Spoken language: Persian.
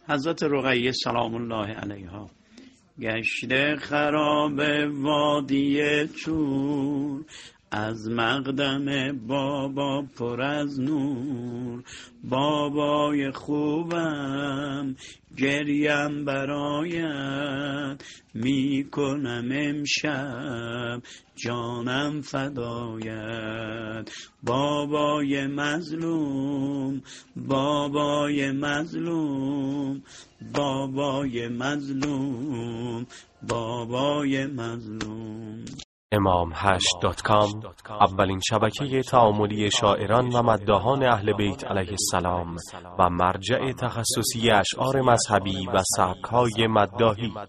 حضرت رقیه سلام الله علیها. گشته خراب وادی طور، از مقدم بابا پر از نور. بابای خوبم گریم برایت، میکنم امشب جانم فدایت. بابای مظلوم، بابای مظلوم، بابای مظلوم، بابای مظلوم. imam8.com اولین شبکه تعاملی شاعران و مداحان اهل بیت علیه السلام و مرجع تخصصی اشعار مذهبی و سبک‌های مداحی.